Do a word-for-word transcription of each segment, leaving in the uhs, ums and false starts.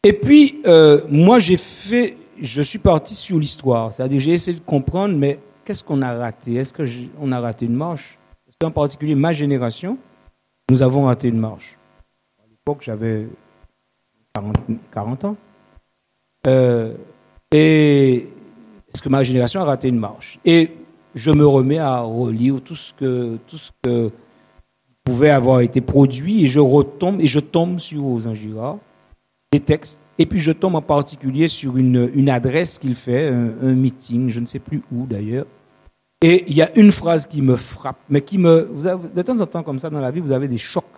Et puis, euh, moi, j'ai fait, je suis parti sur l'histoire. C'est-à-dire, j'ai essayé de comprendre, mais qu'est-ce qu'on a raté? Est-ce qu'on a raté une marche? Est-ce qu'en particulier, ma génération, nous avons raté une marche? À l'époque, j'avais quarante, quarante ans. Euh, et est-ce que ma génération a raté une marche? Et je me remets à relire tout ce que, tout ce que pouvait avoir été produit et je retombe, et je tombe sur Ozan Girard, des textes, et puis je tombe en particulier sur une, une adresse qu'il fait, un, un meeting, je ne sais plus où d'ailleurs. Et il y a une phrase qui me frappe, mais qui me... Vous avez, de temps en temps, comme ça, dans la vie, vous avez des chocs.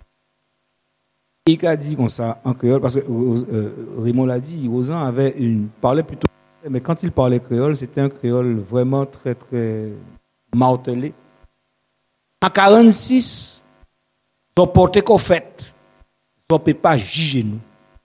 Et il a dit comme ça, en créole, parce que euh, Raymond l'a dit, Ozan avait une, parlait plutôt... Mais quand il parlait créole, c'était un créole vraiment très, très martelé. En quarante-six, ils ont porté qu'au fait, ils ne peuvent pas juger nous.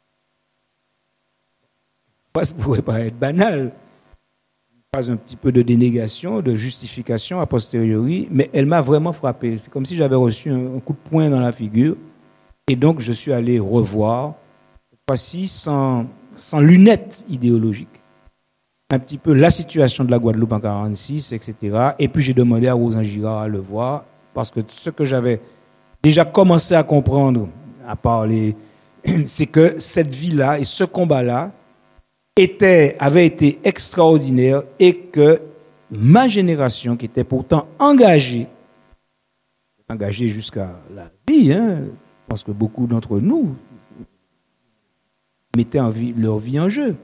Ça ne pourrait pas être banal. Pas un petit peu de dénégation, de justification a posteriori, mais elle m'a vraiment frappé. C'est comme si j'avais reçu un, un coup de poing dans la figure. Et donc, je suis allé revoir, cette fois-ci sans, sans lunettes idéologiques, un petit peu la situation de la Guadeloupe en quarante-six, et cetera. Et puis, j'ai demandé à Ozan Girard à le voir, parce que ce que j'avais déjà commencé à comprendre, à parler, c'est que cette vie-là et ce combat-là était, avait été extraordinaire et que ma génération, qui était pourtant engagée, engagée jusqu'à la vie, hein, je pense que beaucoup d'entre nous mettaient en vie, leur vie en jeu,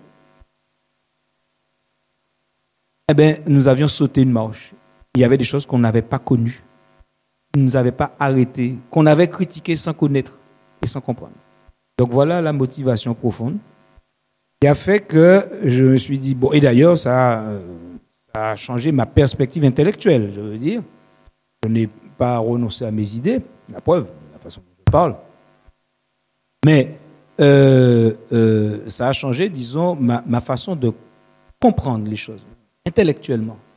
eh bien, nous avions sauté une marche. Il y avait des choses qu'on n'avait pas connues, qui ne nous avaient pas arrêtés, qu'on avait critiquées sans connaître et sans comprendre. Donc voilà la motivation profonde qui a fait que je me suis dit, bon, et d'ailleurs, ça, ça a changé ma perspective intellectuelle, je veux dire. Je n'ai pas renoncé à mes idées, la preuve, la façon dont je parle. Mais euh, euh, ça a changé, disons, ma, ma façon de comprendre les choses, intellectuellement.